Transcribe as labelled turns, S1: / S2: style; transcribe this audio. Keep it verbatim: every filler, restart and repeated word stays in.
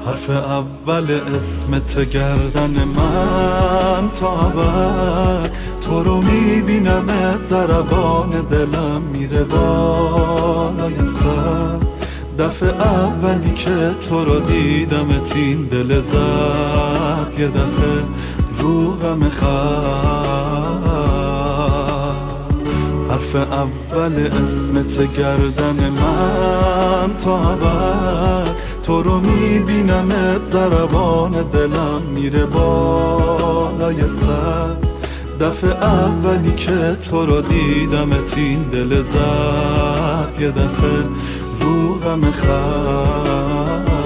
S1: حرف اول اسمت گردن من تا ابد، تو رو میبینم ضربان دلم میره بالای سر. دفعه اولی که تو رو دیدم این دل زد یه دفعه روغم خست. حرف اول اسمت گردن من تا ابد، تو رو میبینم ضربان دلم میره بالای سر. دفعه اولی که تو رو دیدم این دل زد یه دفعه روغم خست.